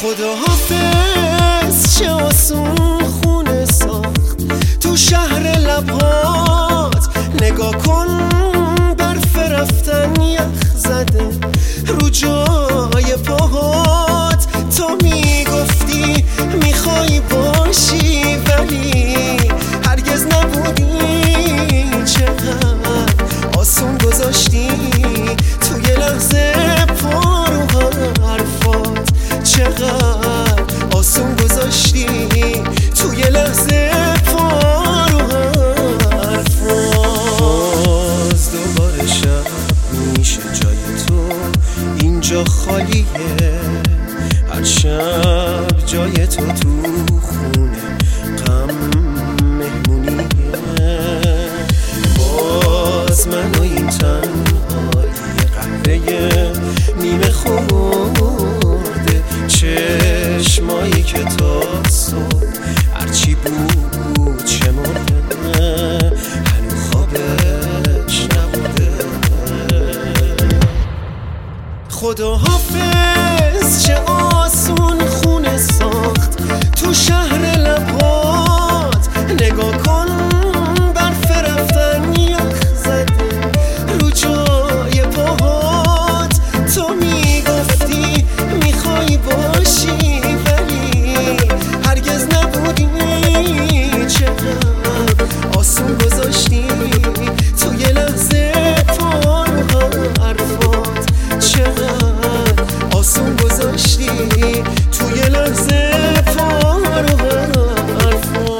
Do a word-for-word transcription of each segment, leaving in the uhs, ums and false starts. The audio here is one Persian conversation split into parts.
خدا حافظ چه آسون خونه ساخت تو شهر لبهات، نگاه کن برف رفتن یخ زده رو جای پاهات. تو میگفتی میخوای باشی ولی هرگز نبودی، چقدر آسون گذاشتی توی لحظه پا رو حرفات، چقدر آسون گذاشتی توی لحظه پا رو حرفات. باز دوباره شب میشه جای تو اینجا خالیه، هر شب جای تو تو خونه غم مهمونیه. باز من و این تنهایی قهوه نیمه خورده، چشمایی که تا صبح هرچی بود شمرده هنو خوابش نبوده. خدا حافظ چه آسون خونه ساخت تو شهر لبهات، نگاه کن برف رفتن یخ زده رو جای پاهات. تو میگفتی میخوای باشی ولی هرگز نبودی، چقدر آسون گذاشتی توی لحظه پا رو حرفات، چقدر آسون گذاشتی توی لحظه پا رو حرفات.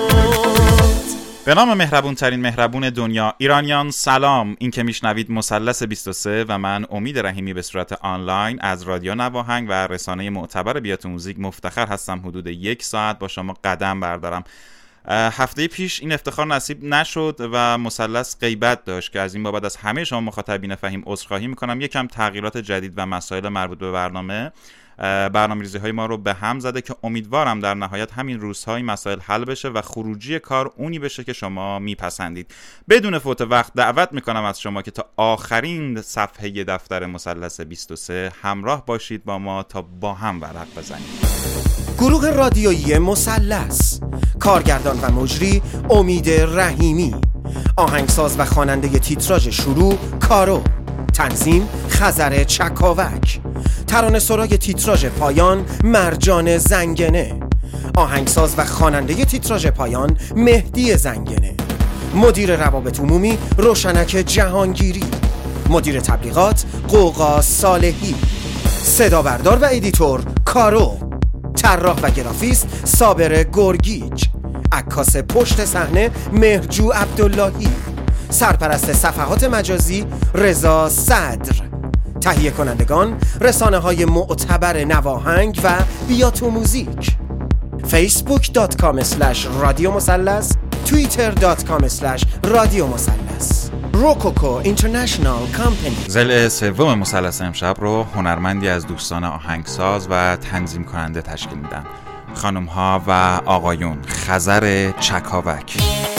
به نام مهربون ترین مهربون دنیا، ایرانیان سلام. این که میشنوید مثلث بیست و سه و من امید رحیمی به صورت آنلاین از رادیو نواهنگ و رسانه معتبر بیات موزیک مفتخر هستم حدود یک ساعت با شما قدم بردارم. هفته پیش این افتخار نصیب نشد و مثلث غیبت داشت که از این بابت از همه شما مخاطبین فهیم عذرخواهی میکنم. یکم تغییرات جدید و مسائل مربوط به برنامه برنامه‌ریزی های ما رو به هم زده که امیدوارم در نهایت همین روزهای مسائل حل بشه و خروجی کار اونی بشه که شما میپسندید. بدون فوت وقت دعوت میکنم از شما که تا آخرین صفحه دفتر مثلث بیست و سه همراه باشید با ما تا با هم ورق بزنیم. گروه رادیویی مثلث، کارگردان و مجری امید رحیمی، آهنگساز و خواننده تیتراژ شروع کارو، تنظیم خزر چکاوک، ترانه سرای تیتراژ پایان مرجان زنگنه، آهنگساز و خواننده تیتراژ پایان مهدی زنگنه، مدیر روابط عمومی روشنک جهانگیری، مدیر تبلیغات قوقا صالحی، صدا بردار و ادیتور کارو، طراح و گرافیست صابر گرگیج، عکاس پشت صحنه مهرجو عبداللهی، سرپرست صفحات مجازی رضا صدر، تهیه کنندگان رسانه های معتبر نواهنگ و بیاتو موزیک، فیسبوک دات کام اسلش رادیو مثلث، توییتر دات کام اسلش رادیو مثلث. روکوکو اینترنشنال کمپانی. ضلع سوم مثلث امشب رو هنرمندی از دوستان آهنگساز و تنظیم کننده تشکیل میدن. خانم ها و آقایون، خزر چکاوک.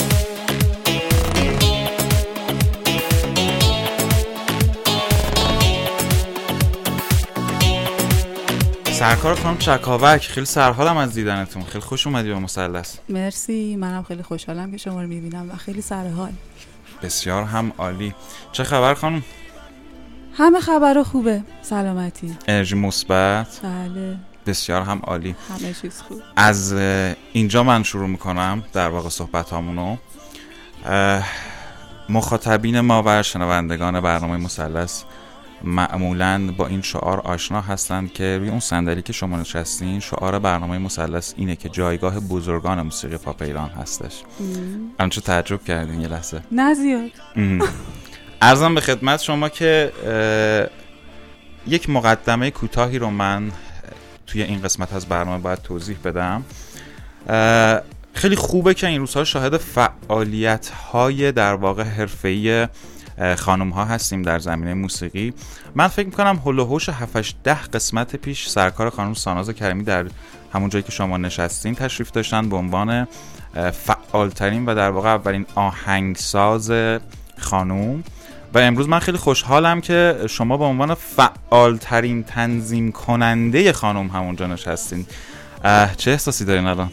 سرکار خانم چکاوک، خیلی سرحالم از دیدنتون. خیلی خوش اومدی به مثلث. مرسی، منم خیلی خوشحالم که شما رو میبینم و خیلی سرحال. بسیار هم عالی. چه خبر خانم؟ همه خبر خوبه، سلامتی، انرژی مثبت. بله بسیار هم عالی، همه چیز خوب. از اینجا من شروع میکنم در واقع صحبت هامونو. مخاطبین ما و شنوندگان برنامه مثلث معمولاً با این شعار آشنا هستند که روی اون صندلی که شما نشستین شعار برنامه مثلث اینه که جایگاه بزرگان موسیقی پاپ ایران هستش. الان چه تعجب کردین یه لحظه؟ نه زیاد. عرضم به خدمت شما که یک مقدمه کوتاهی رو من توی این قسمت از برنامه باید توضیح بدم. خیلی خوبه که این روزها شاهد فعالیت‌های در واقع حرفه‌ای خانم ها هستیم در زمینه موسیقی. من فکر میکنم هول و هوش هفت هشت ده قسمت پیش سرکار خانم ساناز کریمی در همون جایی که شما نشستین تشریف داشتن به عنوان فعالترین و در واقع اولین آهنگساز خانم و امروز من خیلی خوشحالم که شما به عنوان فعالترین تنظیم کننده خانم همونجا نشستین. چه احساسی دارین الان؟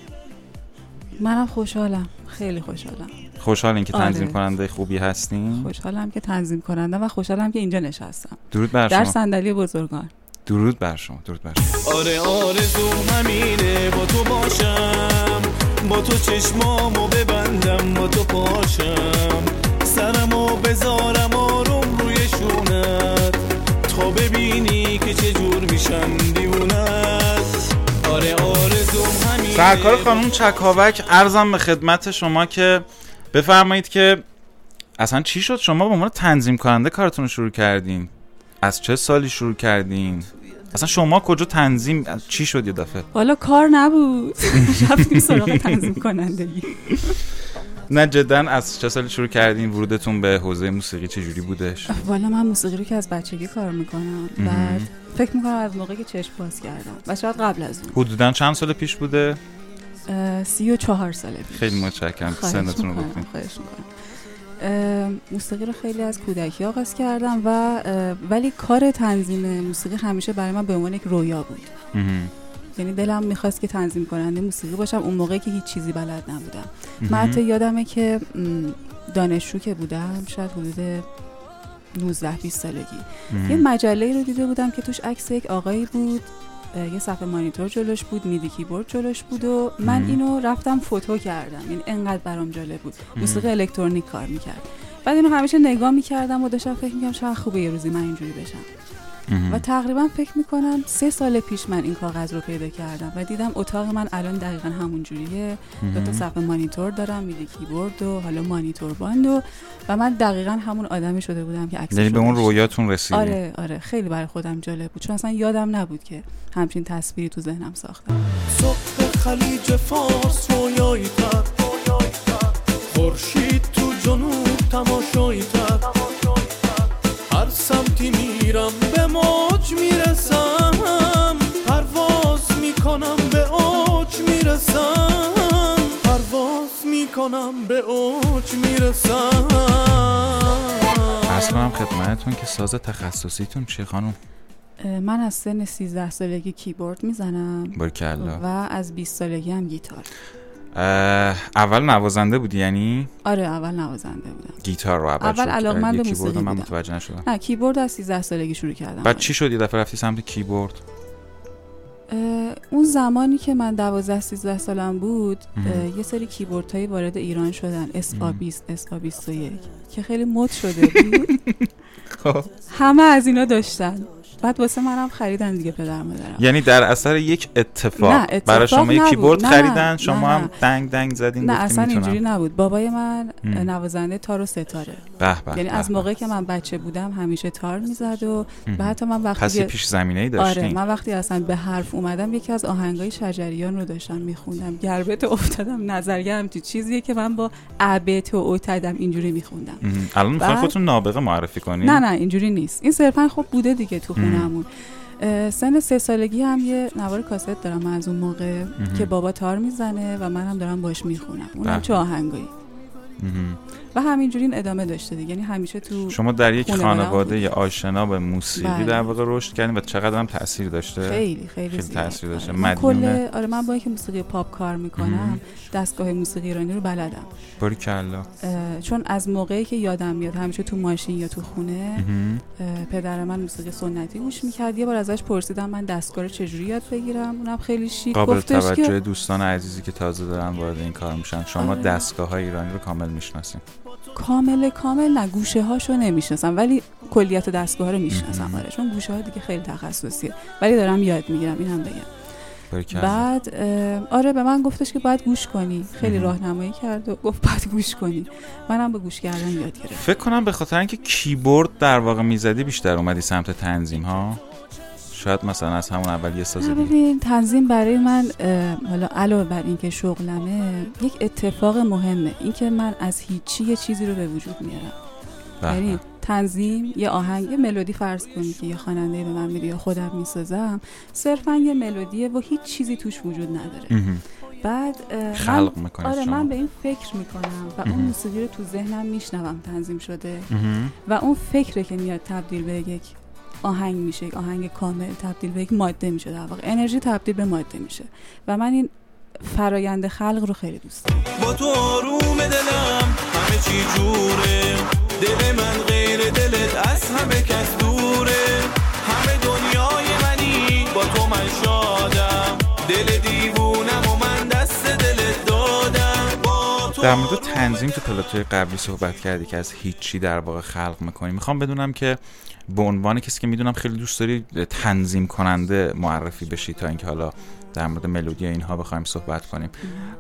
منم خوشحالم، خیلی خوشحالم. خوشحالین که تنظیم آره. کننده خوبی هستین؟ خوشحالم که تنظیم کننده و خوشحالم که اینجا نشستم. درود بر شما. در صندلی بزرگان. درود بر شما. درود بر شما. آره آرزوم همینه با تو باشم، با تو چشمامو ببندم، با تو پاشم، سرمو بذارم آروم روی شونت، تا ببینی که چجور میشم دیوونت. آره آرزوم همینه. سرکار خانم چکاوک، عرضم به خدمت شما که بفرمایید که اصلا چی شد شما به عنوان تنظیم کننده کارتون رو شروع کردین؟ از چه سالی شروع کردین؟ اصلا شما کجا تنظیم چی شد یه دفعه؟ والا کار نبود. رفتیم سراغ تنظیم کنندگی. نه جدا از چه سالی شروع کردین؟ ورودتون به حوزه موسیقی چه جوری بودش؟ والا من موسیقی رو که از بچگی کار میکنم. بعد فکر میکنم از موقعی که چشم باز کردم و شاید قبل از اون. حدوداً چند سال پیش بوده؟ سی و چهار ساله پیش. خیلی متشکرم سنتون رو گفتین. خواهش میکنم. موسیقی رو خیلی از کودکی آغاز کردم و ولی کار تنظیم موسیقی همیشه برای من به عنوان یک رویا بود. یعنی دلم میخواست که تنظیم کننده موسیقی باشم اون موقعی که هیچ چیزی بلد نبودم. من حتی یادمه که دانشجو که بودم، شاید حدود نوزده بیست سالگی، یه مجله رو دیده بودم که توش عکس یک آقایی بود، یه صفحه مانیتور جلوش بود، میدی کیبورد جلوش بود و من اینو رفتم فوتو کردم. این انقدر برام جالب بود. موسیقی الکترونیک کار میکرد. بعد اینو همیشه نگاه میکردم و داشتم فکر میکردم چقدر خوبه یه روزی من اینجوری بشم. و تقریبا فکر میکنم سه سال پیش من این کاغذ رو پیدا کردم و دیدم اتاق من الان دقیقا همون جوریه. دو تا صفحه مانیتور دارم، میدی کیبورد و حالا مانیتور باند و و من دقیقا همون آدمی شده بودم که عکسش. یعنی به اون رویاتون رسیدین؟ آره آره خیلی برای خودم جالب بود چون اصلا یادم نبود که همچین تصویری تو ذهنم ساختم. صبح خلیج فارس رویایی تر، خورشید تو جنوب تماشایی تر، هر سمتی میرم به موج میرسم، پرواز میکنم به اوج میرسم، پرواز میکنم به اوج میرسم. عرض کنم خدمتتون که ساز تخصصیتون چیه خانم؟ من از سن سیزده سالگی کیبورد میزنم. بارکالله. و از بیست سالگی هم گیتار. اول نوازنده بودی یعنی؟ آره اول نوازنده بودم. گیتار رو اول, اول علاقه‌مند به موسیقی بودم. من متوجه نشدم. نه کیبورد از سیزده سالگی شروع کردم. بعد چی شد یه دفعه رفتی سمت کیبورد؟ اون زمانی که من دوازده سیزده سالم بود یه سری کیبوردهای وارد ایران شدن، اس آ بیست، اس آ بیست و یک که خیلی مد شده بود. همه از اینا داشتن. بعد واسه منم خریدن دیگه پدر مادرم. یعنی در اثر یک اتفاق, اتفاق برای شما یک کیبورد نه، خریدن، شما نه، هم دنگ دنگ زدین؟ نه اصلا میتونم. اینجوری نبود. بابای من نوازنده تار و ستاره. به به. یعنی از موقعی که من بچه بودم همیشه تار میزد و به حتی من وقتی پس پیش زمینه‌ای داشتین. آره من وقتی اصلا به حرف اومدم یکی از آهنگای شجریان رو داشتم میخوندم. گربت افتادم نظرگرم تو چیزیه که من با ابت و اوتدم اینجوری میخوندم. الان میخواین خودتون نابغه معرفی کنین؟ نه نه اینجوری نیست. این صرفا خب بوده دیگه تو خونمون. سن سه سالگی هم یه نوار کاست دارم من از اون موقع که بابا تار میزنه و منم دارم باش میخونم. اونم چه آهنگایی. و همینجوری این ادامه داشته دیگه. یعنی همیشه تو شما در یک خانواده یا آشنا به موسیقی بله. در واقع رشد کردین و چقدر هم تاثیر داشته؟ خیلی خیلی, خیلی تاثیر داشته. آره. کل آره من با اینکه موسیقی پاپ کار میکنم دستگاه موسیقی ایرانی رو بلدم. باریکلا. چون از موقعی که یادم میاد همیشه تو ماشین یا تو خونه پدر من موسیقی سنتی گوش میکرد. یه بار ازش پرسیدم من دستگاه رو چجوری یاد بگیرم. اونم خیلی شیک گفتش که قابل توجه دوستان عزیزی که تازه دارن وارد این کار میشن. شما آره. دستگاه‌های ایرانی رو کامل میشناسین؟ کامل کامل نه، گوشه هاشو نمیشناسم ولی کلیت دستگاه ها رو میشناسم. آره چون گوشه ها دیگه خیلی تخصصیه ولی دارم یاد میگیرم. اینم بگم برکن. بعد آره به من گفتش که باید گوش کنی. خیلی راهنمایی کرد و گفت باید گوش کنی. منم به گوش کردن یاد گرفتم. فکر کنم به خاطر اینکه کیبورد در واقع میزدی بیشتر اومدی سمت تنظیم ها. شاید مثلا از همون اول یه ساز دیگه. ببین تنظیم برای من حالا علاوه بر اینکه شغلمه یک اتفاق مهمه. اینکه من از هیچی یه چیزی رو به وجود میارم. یعنی تنظیم یه آهنگ، یه ملودی فرض کنی که یه خواننده به من میده یا خودم میسازم، صرفا یه ملودیه و هیچ چیزی توش وجود نداره. بعد خلق میکنی. آره شما. من به این فکر میکنم و اون موسیقی رو تو ذهنم میشنوم تنظیم شده و اون فکره که میاد تبدیل به یک آهنگ میشه، یک آهنگ کامل تبدیل به یک ماده میشه، در واقع انرژی تبدیل به ماده میشه و من این فرایند خلق رو خیلی دوست دارم. با تو آروم دلم همه چی جوره، دل من غیر دلت از همه کس دوره، همه دنیای منی با تو من شادم، دل دیوونم و من دست دلت دادم. با تو در مورد تنظیم تو پلاتوی قبلی صحبت کردی که از هیچی در واقع خلق میکنی. میخوام بدونم که به عنوان کسی که میدونم خیلی دوست داری تنظیم کننده معرفی بشی تا اینکه حالا در مورد ملودی اینها بخوایم صحبت کنیم،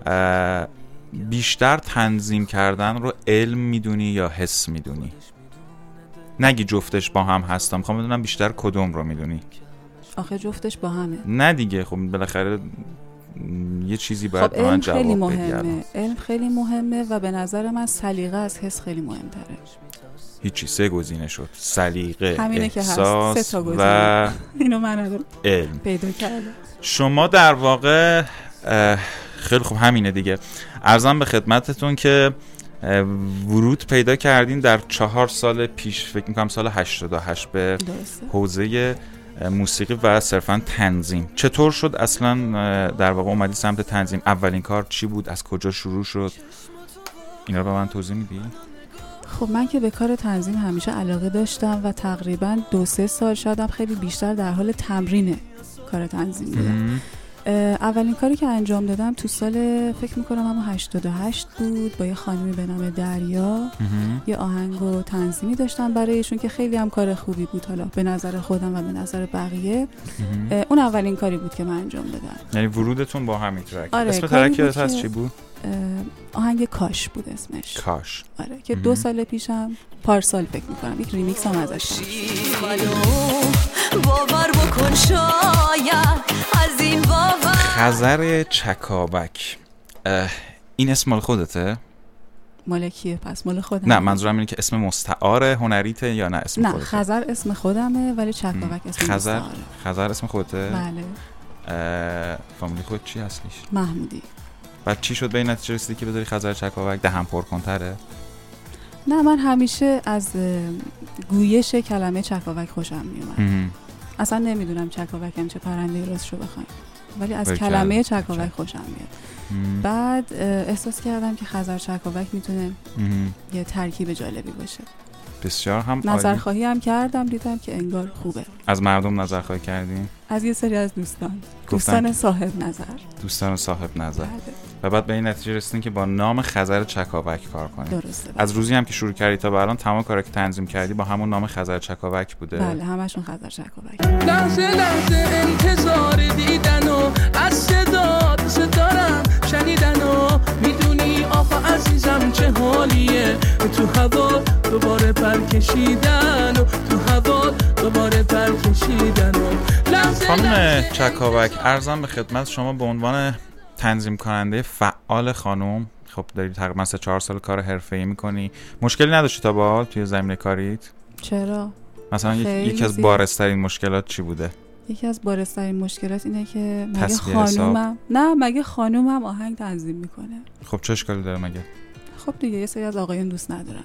بیشتر تنظیم کردن رو علم میدونی یا حس میدونی؟ نگی جفتش با هم هستم، میخوام بدونم بیشتر کدوم رو میدونی؟ آخه جفتش با همه. نه دیگه، خب بالاخره یه چیزی باید خب به من علم خیلی جواب بدی. مهمه، علم خیلی مهمه و به نظر من سلیقه از حس خیلی مهمتره. هیچی، سه گزینه شد: سلیقه، احساس که هست. سه تا و اینو من ندارم علم پیدا کردم. شما در واقع خیلی خوب همینه دیگه. عرضم به خدمتتون که ورود پیدا کردین در چهار سال پیش، فکر میکنم سال هشتاد و هشت، به حوزه موسیقی و صرفا تنظیم. چطور شد اصلا در واقع اومدی سمت تنظیم؟ اولین کار چی بود؟ از کجا شروع شد؟ اینا رو به من توضیح میدی؟ خب من که به کار تنظیم همیشه علاقه داشتم و تقریبا دو سه سال شاید هم خیلی بیشتر در حال تمرین کار تنظیم بودم. اولین کاری که انجام دادم تو سال فکر میکنم همون هشتاد و هشت بود، با یه خانمی به نام دریا یه آهنگ و تنظیمی داشتم برایشون که خیلی هم کار خوبی بود، حالا به نظر خودم و به نظر بقیه. اون اولین کاری بود که من انجام دادم. یعنی ورودتون با همین ترک. آره، اسم ترک یادت هست چی بود؟ آهنگ کاش بود اسمش. کاش. آره که دو سال پیشم، پارسال فکر میکنم، یک ریمیکس هم ازش داشتم. باور بکن شاید از این باور. خزر چکاوک، این اسم مال خودته؟ مال کیه پس؟ مال خودم. نه منظورم اینه که اسم مستعار هنریته یا نه اسم نه خودته؟ نه خزر اسم خودمه ولی چکاوک اسم خزر مستعاره. خزر اسم خودته؟ بله. فامیلی خود چی اصلیش؟ محمودی. بعد چی شد به این نتیجه رسیدی که بذاری خزر چکاوک؟ دهن پر کنتره؟ نه من همیشه از گویش کلمه چکاوک خوشم میومد. اصلا نمیدونم چکاوک هم چه پرنده راستشو بخوایم، ولی از بکر. کلمه چکاوک خوشم میاد. بعد احساس کردم که خزر چکاوک میتونه یه ترکیب جالبی باشه. بسیار هم نظرخواهی هم کردم، دیدم که انگار خوبه. از مردم نظرخواهی کردین؟ از یه سری از دوستان دوستان صاحب نظر دوستان صاحب نظر بله. و بعد به این نتیجه رسیدین که با نام خزر چکاوک کار کنید. درسته. از روزی هم که شروع کردی تا به الان تمام کارا که تنظیم کردی با همون نام خزر چکاوک بوده؟ بله همشون خزر چکاوک. لحظه لحظه انتظار دیدن و از صدا دوست دارم شنیدن و میدونی آقا عزیزم چه حالیه، تو هوا دوباره پر کشیدن و تو هوا دوباره پر کشیدن و خانم چکاوک، عرضم به خدمت شما به عنوان تنظیم کننده فعال خانم، خب داری تقریبا سه چهار سال کار حرفه‌ای میکنی، مشکلی نداشتی تا به حال توی زمینه کاریت؟ چرا؟ مثلا یکی از بارزترین مشکلات چی بوده؟ یکی از بارزترین مشکلات اینه که مگه خانومم نه مگه خانومم آهنگ تنظیم میکنه؟ خب چه اشکالی داره مگه؟ خب دیگه یه سری از آقایون دوست ندارن،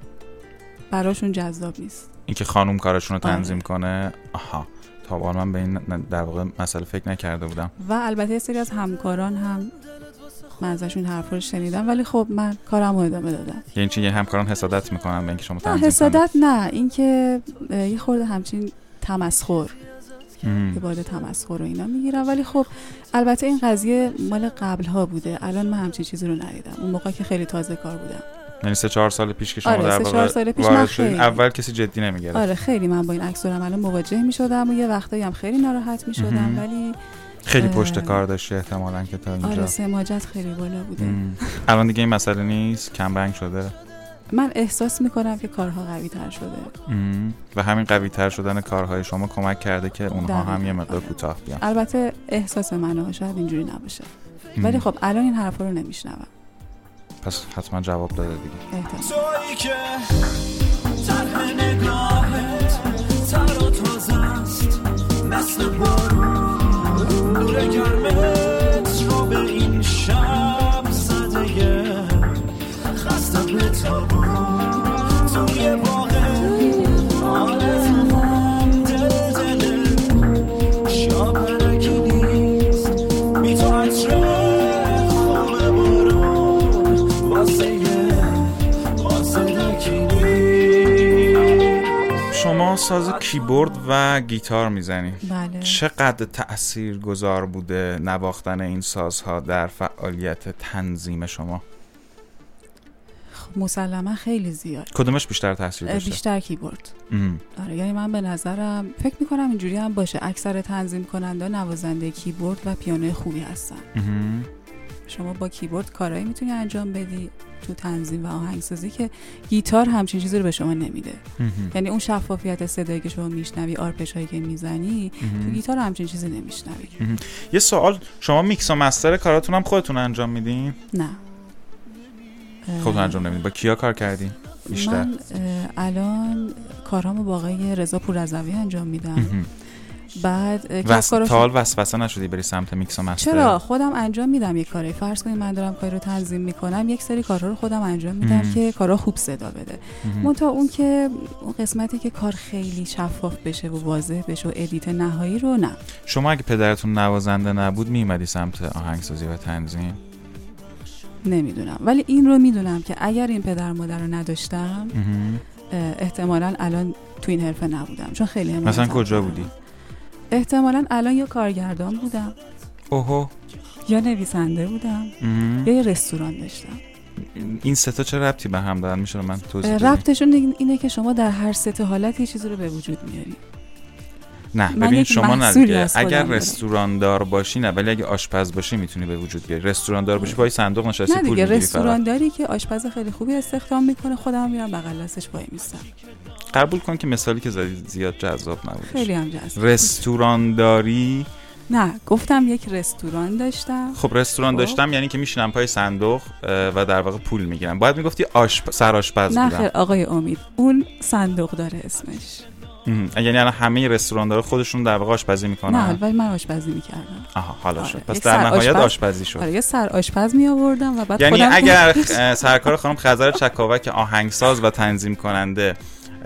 براشون جذاب نیست اینکه خانوم کارشون رو تنظیم آره. کنه. آها، تا به حال من به این در واقع مسئله فکر نکرده بودم. و البته یه سری از همکاران هم من ازشون حرفا رو شنیدم، ولی خب من کارم رو ادامه دادم. یعنی چی؟ یعنی همکاران حسادت میکنن به اینکه شما تنظیم کنید؟ حسادت نه، اینکه یه خورده همچین تمسخر که باید تمسخر و اینا میگیرم، ولی خب البته این قضیه مال قبل ها بوده، الان من همچین چیزی رو ندیدم. اون موقع که خیلی تازه کار بودم، یعنی سه چهار سال پیش که شما آره، در واقع وارد شدین، اول کسی جدی نمیگرفت. آره خیلی من با این عکس العمل مواجه میشدم و یه وقتایی هم خیلی ناراحت میشدم، ولی خیلی پشت کار داشته احتمالاً که تا اینجا. آره سماجت خیلی بالا بوده. الان دیگه این مسئله نیست، کم رنگ شده. من احساس میکنم که کارها قوی تر شده و همین قوی تر شدن کارهای شما کمک کرده که اونها هم یه مقدار کوتاه بیان. البته احساس منه، شاید اینجوری نباشه، ولی خب الان این حرفا رو نمیشنوم. پس حتما جواب داده دیگه. احتمال ساز کیبورد و گیتار میزنی. بله. چقدر تأثیرگذار بوده نواختن این سازها در فعالیت تنظیم شما؟ مسلما خیلی زیاد. کدومش بیشتر تاثیر داشته؟ بیشتر کیبورد. ام. آره یعنی من به نظرم فکر میکنم اینجوری هم باشه، اکثر تنظیم کننده نوازنده کیبورد و پیانو خوبی هستن. ام. شما با کیبورد کارایی میتونی انجام بدی تو تنظیم و آهنگسازی که گیتار همچین چیزی رو به شما نمیده. یعنی اون شفافیت صدایی که شما میشنوی، آرپش هایی که میزنی، تو گیتار همچین چیزی نمیشنوی. یه سوال، شما میکس و مستر کاراتون هم خودتون انجام میدین؟ نه خودتون انجام نمیدین. با کیا کار کردین بیشتر؟ من الان کارامو با آقای رضا پوررضوی انجام میدم. بعد وس... تال وسوسه نشدی بری سمت میکس و مستر؟ چرا، خودم انجام میدم یک کاری. فرض کنید من دارم کاری رو تنظیم میکنم، یک سری کارها رو خودم انجام میدم ام. که کارا خوب صدا بده. منتها اون که اون قسمتی که کار خیلی شفاف بشه و واضح بشه و ادیت نهایی رو نه. شما اگه پدرتون نوازنده نبود میومدی سمت آهنگسازی و تنظیم؟ نمیدونم، ولی این رو میدونم که اگر این پدر مادر رو نداشتم احتمالاً الان تو این حرفه نبودم. چون خیلی هم مثلا کجا بودی؟ احتمالاً الان یا کارگردان بودم، اوهو، یا نویسنده بودم، یا یه رستوران داشتم. این سه تا چه ربطی به هم دارن؟ میشه من توضیح بدی؟ ربطشون اینه که شما در هر سه تا حالت یه چیزی رو به وجود میاری. نه ببین شما نه، اگر رستوران دار باشی نه، ولی اگه آشپز باشی میتونی به وجود بیاری. رستوران دار باشی پای صندوق نشستی پول میگیری. رستوران داری که آشپز خیلی خوبی استخدام میکنه، خودم میرم بغل دستش وای میستم. قبول کن که مثالی که زدی زیاد جذاب نبود. خیلی هم جذاب. رستوران داری؟ نه گفتم یک رستوران داشتم. خب رستوران داشتم یعنی که میشینم پای صندوق و در واقع پول میگیرم. باید میگفتی آشپ... سرآشپز بودم. نه خیر آقای امید، اون صندوق داره اسمش. یعنی الان همه رستوراندارا خودشون در واقع آشپزی میکنن؟ نه ولی من آشپزی میکردم. آها حالا آره. شد. پس در نهایت آشپزی شد. آره یه سر آشپز می آوردم و بعد یعنی خودم اگر سرکار خانم خزر چکاوک آهنگساز و تنظیم کننده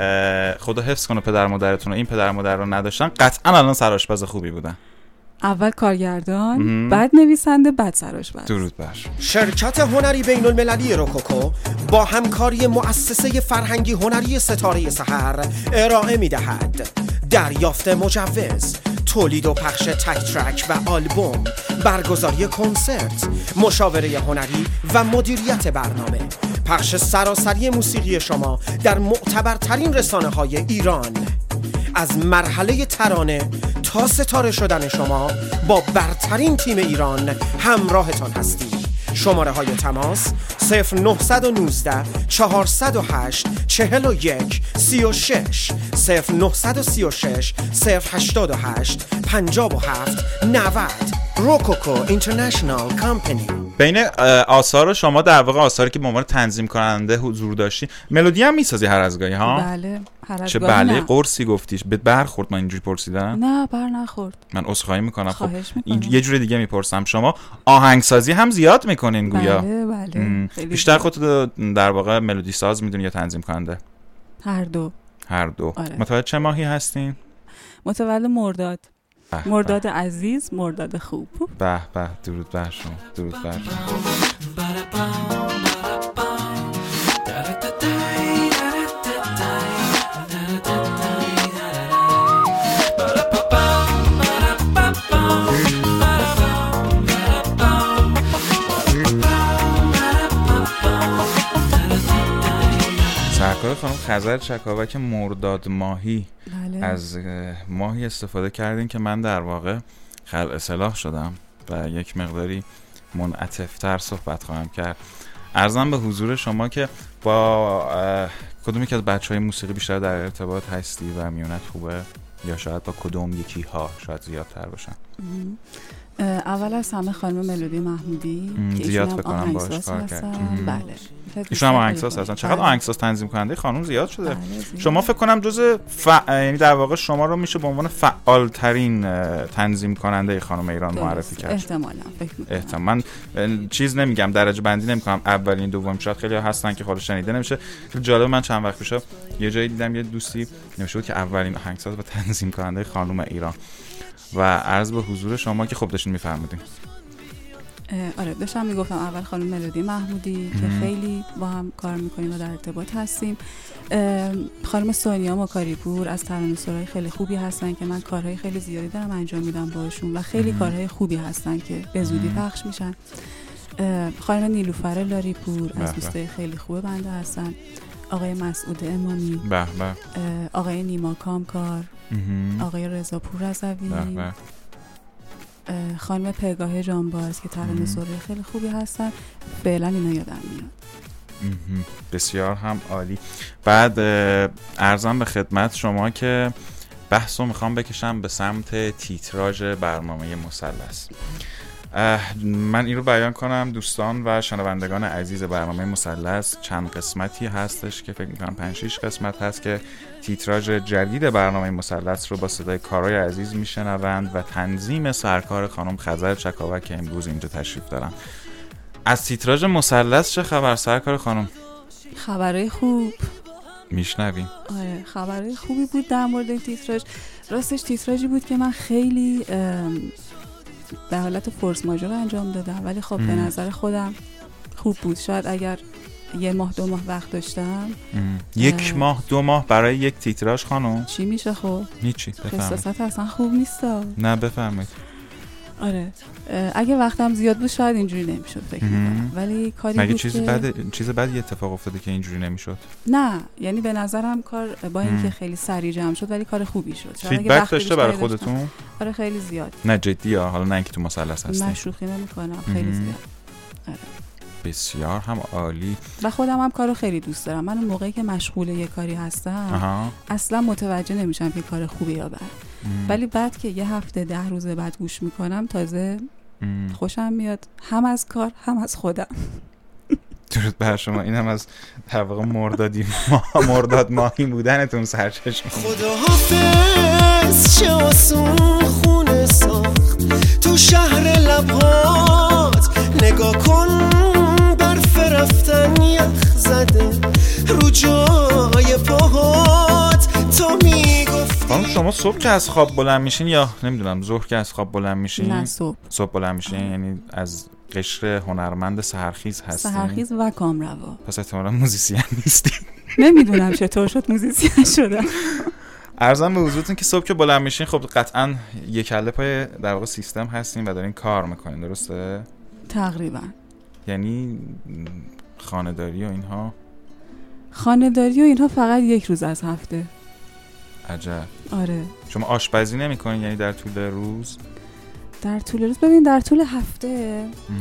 خدا حفظ کنه پدر مادرتون و این پدر مادر رو نداشتن، قطعا الان سر آشپز خوبی بودن. اول کارگردان مم. بعد نویسنده بعد سرآشپز. درود بر. شرکت هنری بین المللی روکوکو با همکاری مؤسسه فرهنگی هنری ستاره سحر ارائه می‌دهد دریافت مجوز، تولید و پخش تک ترک و آلبوم، برگزاری کنسرت، مشاوره هنری و مدیریت برنامه، پخش سراسری موسیقی شما در معتبرترین رسانه‌های ایران. از مرحله ترانه تا ستاره شدن شما با برترین تیم ایران همراهتان هستیم. شماره های تماس صفر نهصد و نوزده چهارصد و هشت چهل و یک سی و شش، صفر نهصد و سی و شش صفر هشتاد و هشت پنجاه و هفت نود. روکوکو اینترنشنال کمپانی. بین آثار شما در واقع آثاری که به عنوان تنظیم کننده حضور داشتی، ملودی هم میسازی هر از گاهی ها؟ بله هر از چه گاهی. بله قرصی گفتیش به برخورد من اینجوری پرسیدم؟ نه بر نخورد. من عذرخواهی میکنم. خب این یه جور دیگه میپرسم، شما آهنگسازی هم زیاد میکنین گویا؟ بله بله. بیشتر خودت در واقع ملودی ساز میدونی یا تنظیم کننده؟ هر دو. هر دو. آره. متولد چه ماهی هستین؟ متولد مرداد. مرداد عزیز، مرداد خوب. به به، درود بر شما، درود بر شما. سرکار خانم خزر چکاوک مرداد ماهی. بله. از ماهی استفاده کردین که من در واقع خلع اصلاح شدم و یک مقداری منعطف‌تر صحبت خواهم کرد. عرضم به حضور شما که با کدومی که از بچهای موسیقی بیشتر در ارتباط هستی و میونت خوبه، یا شاید با کدوم یکی ها شاید زیادتر باشن؟ اول از همه خانم ملودی محمودی که زیاد بکنم باش کار کرد. بله ایشون هم آهنگساز هستن. چقدر آهنگساز تنظیم کننده خانم زیاد شده. بله شما فکر کنم جزء ف... یعنی در واقع شما رو میشه به عنوان فعال ترین تنظیم کننده خانم ایران معرفی کرد. احتمالاً فکر می‌کنم. احتمالاً من چیز نمیگم، درجه بندی نمی‌کنم، اولین دوم، شاید خیلی هستن که خودش شنیده نمیشه. خیلی جالب، من چند وقت پیش یه جایی دیدم یه دوستی نوشته بود که اولین آهنگساز و تنظیم کننده خانم ایران، و عرض به حضور شما که خب داشتین میفرمودین. آره داشتم میگفتم اول خانم ملودی محمودی که خیلی با هم کار میکنیم و در ارتباط هستیم. خانم سونیا مکاریپور از ترانه‌سرای خیلی خوبی هستن که من کارهای خیلی زیادی دارم انجام میدم باشون و خیلی کارهای خوبی هستن که به زودی پخش میشن. خانم نیلوفر لاریپور از دوستای خیلی خوب بنده هستن. آقای مسعود امامی، به به. آقای نیما کامکار، آقای رضا پوررضوی، خانم پگاه جانباز که ترانه‌سرای خیلی خوبی هستن. فعلا اینا یادم میاد. بسیار هم عالی. بعد عرضم به خدمت شما که بحثو میخوام بکشم به سمت تیتراژ برنامه مثلث. من این رو بیان کنم دوستان و شنوندگان عزیز، برنامه مثلث چند قسمتی هستش که فکر میکنم پنج شش قسمت هست که تیتراژ جدید برنامه مثلث رو با صدای کارای عزیز میشنوند و تنظیم سرکار خانم خزر چکاوک که امروز اینجا تشریف دارن. از تیتراژ مثلث چه خبر سرکار خانم؟ خبرای خوب میشنویم. آره خبرای خوبی بود در مورد این تیتراژ. راستش تیتراژی بود که من خیلی به حالت فورس ماژور انجام دادم ولی خب به نظر خودم خوب بود. شاید اگر یه ماه دو ماه وقت داشتم. یک ماه دو ماه برای یک تیتراژ خانم چی میشه؟ خب هیچی. بفرمایید. قصاصت اصلا خوب نیست. نه بفرمایید. آره اگه وقتم زیاد بود شاید اینجوری نمیشد فکر می‌کنم، ولی کاری مگه بود چیز که بعد چیز بعدی اتفاق افتاده که اینجوری نمیشد؟ نه یعنی به نظرم کار با اینکه خیلی سریع جمع شد ولی کار خوبی شد. فیدبک داشته برای خودتون؟ آره خیلی زیاد. نه جدی ها، حالا نه اینکه تو مثلث هستی. نه شوخی نمی‌کنم، خیلی زیاد. آره بسیار هم عالی. و خودم هم کارو خیلی دوست دارم. من اون موقعی که مشغول یه کاری هستم آها. اصلا متوجه نمیشم که کار خوبه یا بد، ولی بعد که یه هفته ده روز بعد گوش میکنم تازه ام. خوشم میاد، هم از کار هم از خودم. درود بر شما. این هم از در واقع مردادی ما مرداد ماهی بودنتون سرچشمه. خدا حافظ چه آسون خونه ساخت تو شهر لبهات، نگاه کن برف رفتن یخ زده رو جای پاهات. تو میگفتی خانم شما صبح که از خواب بلند میشین یا نمیدونم ظهر که از خواب بلند میشین؟ نه صبح. صبح بلند میشین یعنی از قشر هنرمند سحرخیز هستین؟ سحرخیز و کامروا. پس احتمالاً موزیسین نیستی. نمیدونم چطور شد موزیسین شدم. عرضم به حضورتون که صبح که بلند میشین خب قطعاً یک کله پای در واقع سیستم هستین و دارین کار میکنین، درسته؟ تقریبا. یعنی خانه‌داری و اینها؟ خانه‌داری و اینها فقط یک روز از هفته. عجب. آره. شما آشپزی نمی‌کنین یعنی در طول روز؟ در طول روز ببین در طول هفته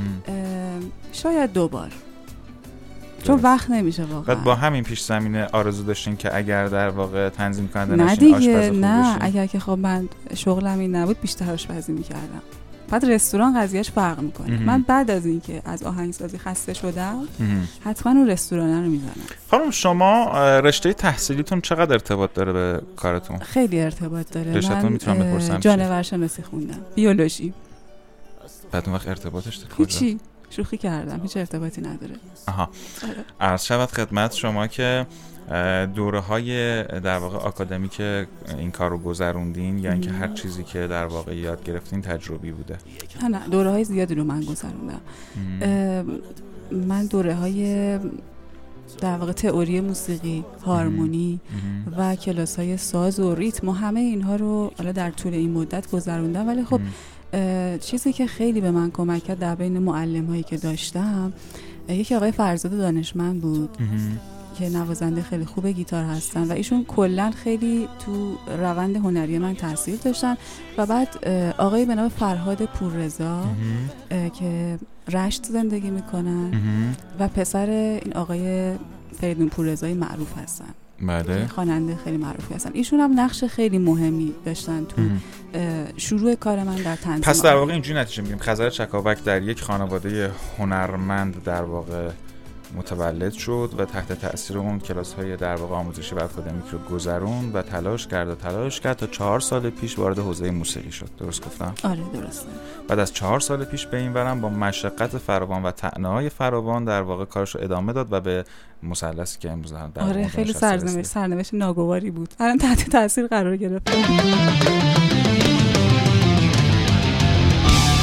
شاید دو بار، چون وقت نمیشه واقعا. بعد با همین پیش زمینه آرزو داشتین که اگر در واقع تنظیم کننده نه نشین آشپز دیگه خوب نه بشین؟ اگر که خب من شغلم این نبود بیشتر آشپزی میکردم. بعد رستوران قضیهش فرق میکنه. من بعد از اینکه از آهنگسازی خسته شدم حتما اون رستوران رو میزنم. خانم شما رشته تحصیلیتون چقدر ارتباط داره به کارتون؟ خیلی ارتباط داره. رشته‌تون میتونم بپرسم؟ جانور شناسی خوندم، بیولوژی. بعد اون وقت ارتباطش کجا؟ هیچی، شوخی کردم، هیچ ارتباطی نداره. آها. عرض شود خدمت شما که دوره های در واقع آکادمیک این کار رو گذروندین یا اینکه هر چیزی که در واقع یاد گرفتین تجربی بوده؟ نه نه دوره های زیادی رو من گذروندم. من دوره های در واقع تئوری موسیقی، هارمونی و کلاس های ساز و ریتم و همه اینها رو حالا در طول این مدت گذروندم، ولی خب چیزی که خیلی به من کمک کرد در بین معلم هایی که داشتم یکی آقای فرزاد دانشمند بود که نوازنده خیلی خوب گیتار هستن و ایشون کلا خیلی تو روند هنری من تاثیر داشتن. و بعد آقای به نام فرهاد پوررضا که رشت زندگی میکنن و پسر این آقای فریدون پوررضای معروف هستن. بله. خواننده خیلی معروفی هستن. ایشون هم نقش خیلی مهمی داشتن تو شروع کار من در تنظیم. پس در واقع اینجوری نتیجه میگیریم خزر چکاوک در یک خانواده هنرمند در واقع متولد شد و تحت تأثیر اون کلاس‌های در واقع آموزشی و آکادمیک رو گذروند و تلاش کرد و تلاش کرد تا چهار سال پیش وارد حوزه موسیقی شد. درست گفتم؟ آره درسته. بعد از چهار سال پیش به این ورم با مشقت فراوان و طعنه‌های فراوان در واقع کارش رو ادامه داد و به مثلثی که امروز در آره خیلی سرنوشت سرنوشت ناگواری بود. الان تحت تأثیر قرار گرفت.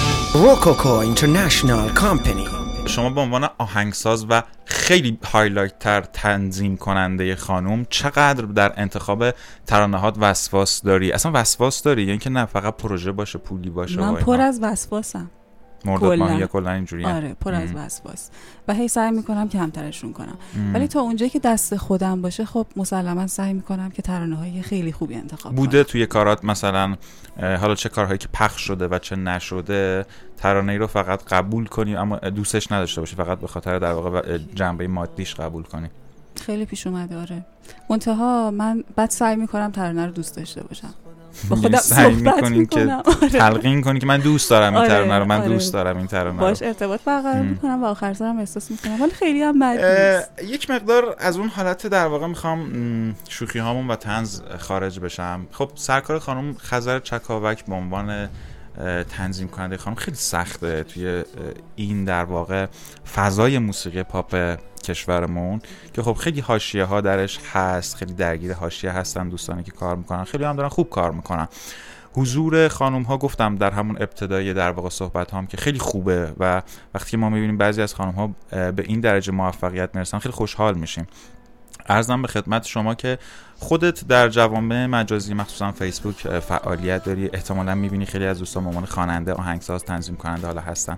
روکوکو اینترنشنال کامپنی. شما به عنوان آهنگساز و خیلی هایلایت تر تنظیم کننده خانم چقدر در انتخاب ترانه‌هات وسواس داری؟ اصلا وسواس داری؟ یعنی که نه فقط پروژه باشه، پولی باشه؟ من پر از وسواسم مرداد ماهی کلا اینجوریه. آره پر از وسواس و هی سعی میکنم کمترشون کنم، ولی تا اونجایی که دست خودم باشه خب مسلما سعی میکنم که ترانه‌های خیلی خوبی انتخاب بوده کنم. توی کارات مثلا حالا چه کارهایی که پخش شده و چه نشده ترانه‌ای رو فقط قبول کنی اما دوستش نداشته باشی، فقط به خاطر در واقع جنبه مادیش قبول کنی؟ خیلی پیش اومده. آره منتها من بعد سعی میکنم ترانه رو دوست داشته باشم، با خودم سعی صحبت میکنم، تلقین کنی که من دوست دارم این ترانه رو، من آره. دوست دارم این ترانه رو، باش ارتباط برقرار میکنم و آخر سرم احساس میکنم ولی خیلی هم بد نیست. یک مقدار از اون حالت در واقع میخوام شوخی هامون و طنز خارج بشم. خب سرکار خانم خزر چکاوک به عنوان تنظیم کننده خانم خیلی سخته توی این در واقع فضای موسیقی پاپ کشورمون که خب خیلی حاشیه ها درش هست، خیلی درگیر حاشیه هستن دوستانی که کار میکنن، خیلی هم دارن خوب کار میکنن. حضور خانم ها گفتم در همون ابتدای در واقع صحبت هام که خیلی خوبه و وقتی که ما میبینیم بعضی از خانم ها به این درجه موفقیت میرسن خیلی خوشحال میشیم. عرضم به خدمت شما که خودت در جوامع مجازی مخصوصا فیسبوک فعالیت داری، احتمالاً میبینی خیلی از دوستان عنوان خواننده، آهنگساز، تنظیم کننده حالا هستن.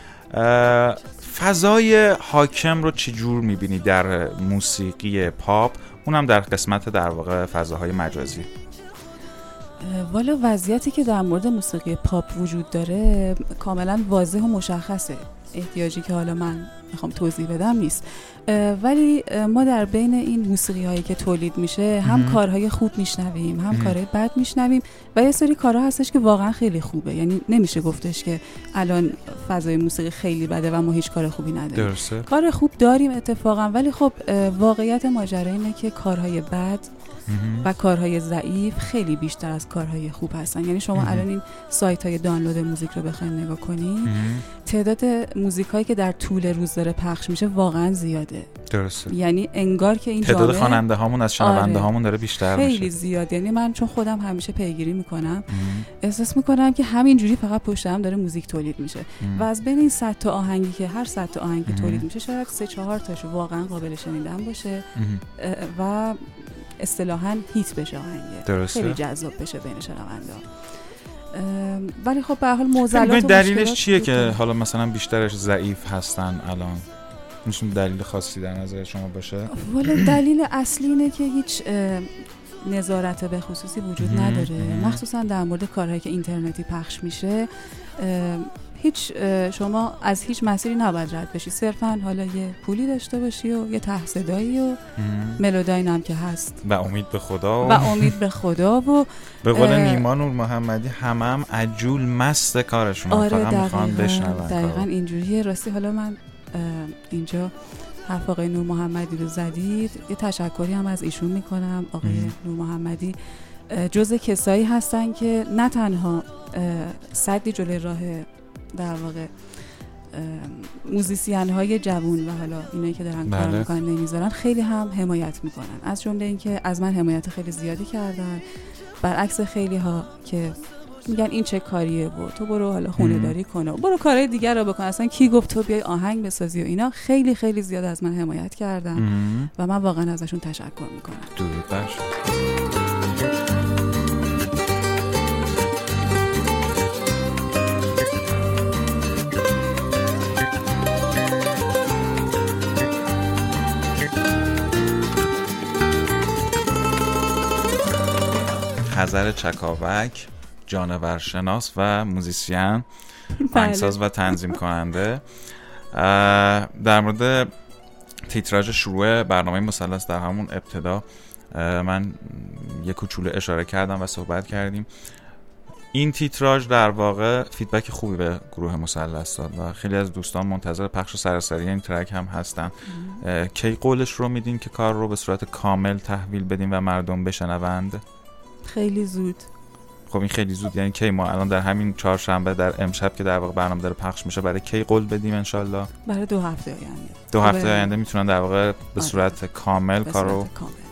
فضای حاکم رو چی جور میبینی در موسیقی پاپ، اونم در قسمت در واقع فضاهای مجازی؟ والا وضعیتی که در مورد موسیقی پاپ وجود داره کاملا واضح و مشخصه، احتیاجی که حالا من میخوام توضیح بدم نیست، ولی ما در بین این موسیقی هایی که تولید میشه هم کارهای خوب میشنویم هم کارهای بد میشنویم و یه سری کارها هستش که واقعا خیلی خوبه، یعنی نمیشه گفتش که الان فضای موسیقی خیلی بده و ما هیچ کار خوبی نداریم. درسته. کار خوب داریم اتفاقا، ولی خب واقعیت ماجرا اینه که کارهای بد و کارهای ضعیف خیلی بیشتر از کارهای خوب هستن. یعنی شما الان این سایت های دانلود موزیک رو بخواید نگاه کنین، تعداد موزیک هایی که در طول روز داره پخش میشه واقعا زیاده. درسته. یعنی انگار که این تعداد خواننده هامون از شنونده هامون آره. داره بیشتر خیلی میشه. خیلی زیاد. یعنی من چون خودم همیشه پیگیری میکنم احساس میکنم که همینجوری فقط پشت هم داره موزیک تولید میشه ام. و از بین این صد تا آهنگی که هر صد تا آهنگی تولید میشه شاید سه چهار تاشو واقعا قابل شنیدن باشه و اصطلاحاً هیت بشه آهنگه، درسته. خیلی جذاب بشه بین شنوندا. ولی خب به هر حال معضلات و دلیلش چیه که حالا مثلا بیشترش ضعیف هستن الان؟ میشه دلیل خاصی در نظر شما باشه؟ والا دلیل اصلی اینه که هیچ نظارت به خصوصی وجود نداره، مخصوصا در مورد کارهایی که اینترنتی پخش میشه. هیچ شما از هیچ مسیری نباید رد بشی، صرفا حالا یه پولی داشته باشی و یه ته صدایی و ملودی هم که هست و امید به خدا و, و امید به خدا و به قول نیما نور محمدی همه هم عجول مست کارشون. آره فقط میخوان بشنون. دقیقاً اینجوریه. راستی حالا من اینجا حرف آقای نور محمدی رو زدید، یه تشکری هم از ایشون میکنم. آقای نور محمدی جزء کسایی هستن که نه تنها صدی جلوی راه در واقع موزیسین های جوون و حالا اینایی که دارن کار میکنن نمیذارن، خیلی هم حمایت میکنن. از جمله این که از من حمایت خیلی زیادی کردن، برعکس خیلی ها که میگن این چه کاریه و تو برو حالا خونه داری کنه و برو کارهای دیگر رو بکن، اصلا کی گفت تو بیای آهنگ بسازی و اینا. خیلی خیلی زیاد از من حمایت کردن و من واقعا ازشون تشکر میکنم. درود بر خزر چکاوک، جانورشناس و موزیسین، آهنگساز و تنظیم کننده. در مورد تیتراژ شروع برنامه مثلث در همون ابتدا من یک کوچولو اشاره کردم و صحبت کردیم. این تیتراژ در واقع فیدبک خوبی به گروه مثلث داد و خیلی از دوستان منتظر پخش سراسری این ترک هم هستن. کی قولش رو میدین که کار رو به صورت کامل تحویل بدین و مردم بشنوند؟ خیلی زود. خب این خیلی زود یعنی کی؟ ما الان در همین چهارشنبه در امشب که در واقع برنامه داره پخش میشه برای کی قول بدیم انشالله؟ برای دو هفته آینده. دو هفته آینده میتونن در واقع به صورت کامل کارو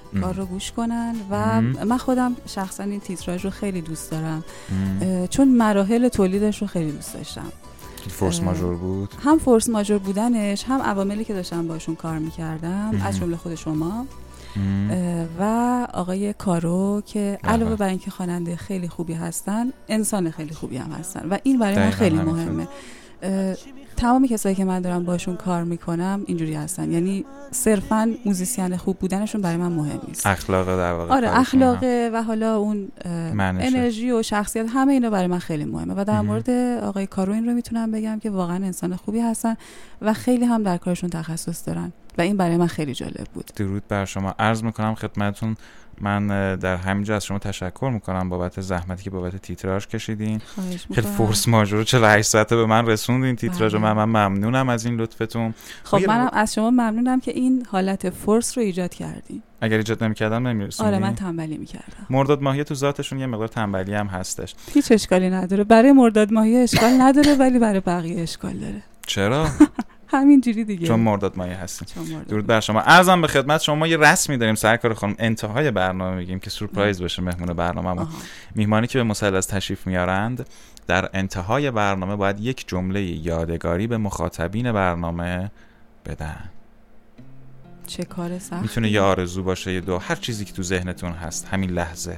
کار رو گوش کنن و من خودم شخصا این تیتراژ رو خیلی دوست دارم چون مراحل تولیدش رو خیلی دوست داشتم. فورس ماژور بود؟ هم فورس ماژور بودنش، هم عواملی که داشتم باشون کار میکردم از جمله خود شما و آقای کارو که علاوه بر اینکه خواننده خیلی خوبی هستن، انسان خیلی خوبی هم هستن و این برای من خیلی مهمه. تمام کسایی که من دارم باشون کار میکنم اینجوری هستن، یعنی صرفاً موزیسین خوب بودنشون برای من مهم نیست. اخلاق در واقع. آره اخلاق و حالا اون انرژی و شخصیت، همه اینا برای من خیلی مهمه و در مورد آقای کارو این رو میتونم بگم که واقعا انسان خوبی هستن و خیلی هم در کارشون تخصص دارن و این برای من خیلی جالب بود. درود بر شما. عرض میکنم خدمتتون من در همینجا از شما تشکر میکنم بابت زحمتی که بابت تیتراژ کشیدین. خیلی فورس ماژور چهل و هشت ساعته به من رسوندین تیتراژ. من من ممنونم از این لطفتون. خب منم از شما ممنونم که این حالت فورس رو ایجاد کردین. اگر ایجاد نمی‌کردم نمی‌رسوندین. آره من تنبلی می‌کردم. مرداد ماهی تو ذاتشون یه مقدار تنبلی هم هستش. هیچ اشکالی نداره. برای مرداد ماهی اشکال نداره ولی برای بقیه اشکال داره. چرا؟ همینجوری دیگه، چون مرداد ماهی هستیم. درود بر شما. عرضم به خدمت شما ما یه رسمی داریم سرکار خانم، انتهای برنامه میگیم که سورپرایز بشه مهمون برنامه‌مون. میهمانی که به مثلث تشریف میارند در انتهای برنامه باید یک جمله یادگاری به مخاطبین برنامه بدن. چه کار سخت. میتونه یه آرزو باشه، یه دو، هر چیزی که تو ذهنتون هست همین لحظه.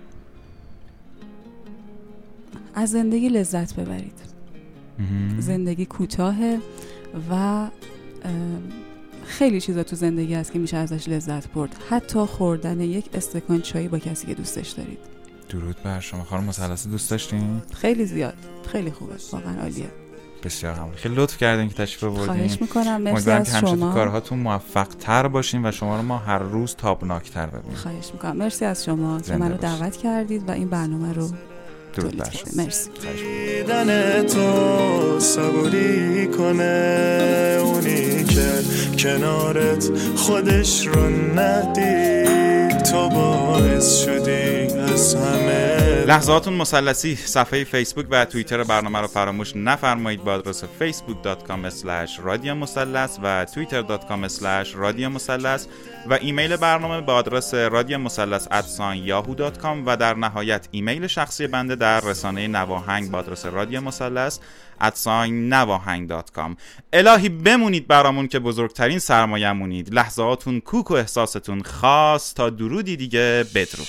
از زندگی لذت ببرید. زندگی کوتاهه و خیلی چیزا تو زندگی هست که میشه ازش لذت برد، حتی خوردن یک استکان چای با کسی که دوستش دارید. درود بر شما. خانم مثلث دوست داشتین؟ خیلی زیاد، خیلی خوبه، واقعا عالیه. بسیار ممنون. خیلی لطف کردین که تشریف آوردین. خواهش میکنم. مرسی از شما. امیدوارم که تو کارهاتون موفق تر باشین و شما رو ما هر روز تابناک تر ببینیم. خواهش میکنم. مرسی از شما که منو دعوت کردید و این برنامه رو درود بر شما. مرسی. دیدن تو صبوری کنه اونی که کنارت خودش رو ندید، تو باعث شدی از همه. لحظاتون مثلثی صفحه فیسبوک و توییتر برنامه رو فراموش نفرمایید با آدرس فیسبوک دات کام اسلش رادیو مثلث و توییتر دات کام اسلش رادیو مثلث و ایمیل برنامه با آدرس رادیو مثلث ات یاهو دات کام و در نهایت ایمیل شخصی بنده در رسانه نواهنگ با آدرس رادیو مثلث ات نواهنگ دات کام. الهی بمونید برامون که بزرگترین سرمایه‌مونید. لحظاتون کوک و احساستون خاص. تا درودی دیگه، بدرود.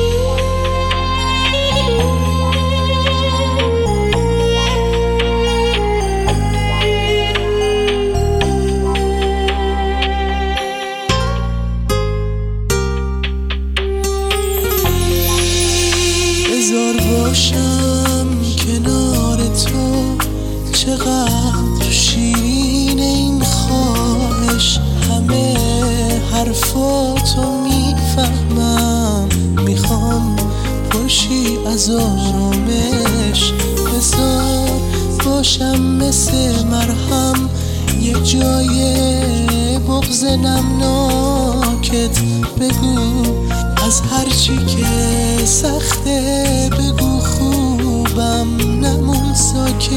باشم کنار تو، چقدر شیرین این خواهش، همه حرفاتو میفهمم، میخوام پرشی از آرامش، بذار باشم مثل مرهم، یه جای بغض نمناکت بگو، از هرچی که سخته بگو، خوبم نمون ساکت.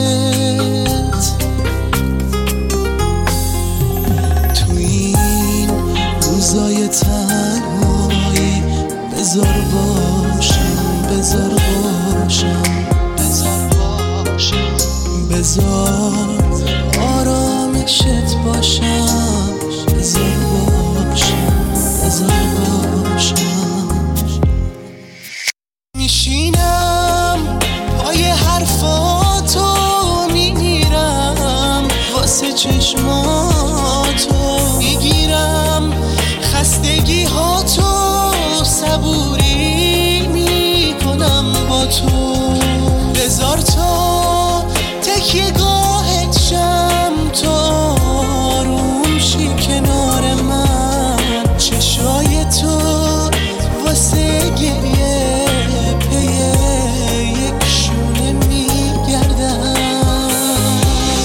تو این روزای تنهایی بذار باشم، بذار باشم، بذار باشم، بذار آرامشت باشم، بذار باشم، بذار باشم. میشینم پای حرفاتو میمیرم، واسه چشماتو میگیرم، خستگی هاتو صبوری میکنم با تو، بذار تا تکیه گاهت شم، تو آروم شی کنار من، چشای تو واسه گریه پیه یک شونه میگردم.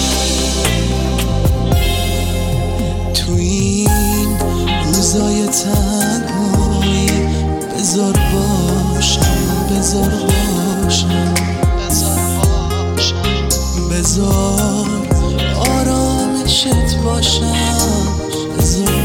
تو این روزای تنهایی بذار باشم، بذار باشم، بذار باشم، بذار آرامشت باشم، بذار